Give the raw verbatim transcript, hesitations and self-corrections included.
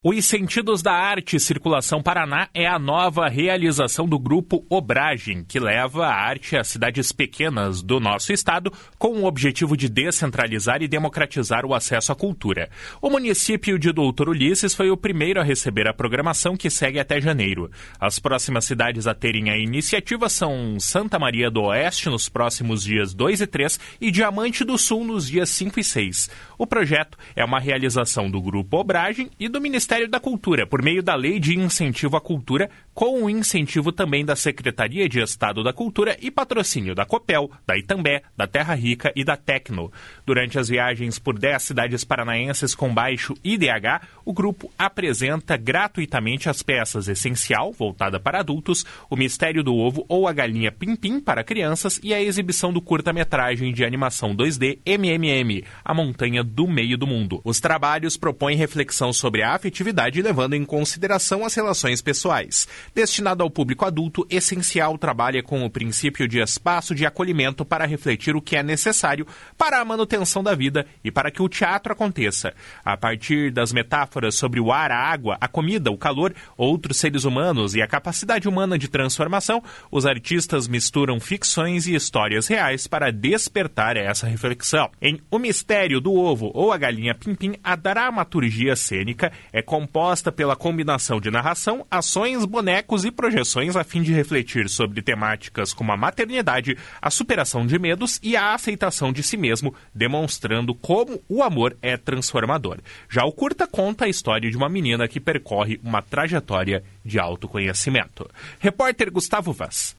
Os Sentidos da Arte Circulação Paraná é a nova realização do Grupo Obragem, que leva a arte às cidades pequenas do nosso estado com o objetivo de descentralizar e democratizar o acesso à cultura. O município de Doutor Ulisses foi o primeiro a receber a programação, que segue até janeiro. As próximas cidades a terem a iniciativa são Santa Maria do Oeste nos próximos dias dois e três e Diamante do Sul nos dias cinco e seis. O projeto é uma realização do Grupo Obragem e do Ministério Ministério da Cultura, por meio da Lei de Incentivo à Cultura, com o incentivo também da Secretaria de Estado da Cultura e patrocínio da Copel, da Itambé, da Terra Rica e da Tecno. Durante as viagens por dez cidades paranaenses com baixo I D H, o grupo apresenta gratuitamente as peças Essencial, voltada para adultos, o Mistério do Ovo ou a Galinha Pim Pim para crianças e a exibição do curta-metragem de animação dois D M M M, A Montanha do Meio do Mundo. Os trabalhos propõem reflexão sobre a afetividade levando em consideração as relações pessoais. Destinado ao público adulto, Essencial trabalha com o princípio de espaço de acolhimento para refletir o que é necessário para a manutenção da vida e para que o teatro aconteça. A partir das metáforas sobre o ar, a água, a comida, o calor, outros seres humanos e a capacidade humana de transformação, os artistas misturam ficções e histórias reais para despertar essa reflexão. Em O Mistério do Ovo ou a Galinha Pim Pim, a dramaturgia cênica é composta pela combinação de narração, ações, bonecos e projeções a fim de refletir sobre temáticas como a maternidade, a superação de medos e a aceitação de si mesmo, demonstrando como o amor é transformador. Já o curta conta a história de uma menina que percorre uma trajetória de autoconhecimento. Repórter Gustavo Vaz.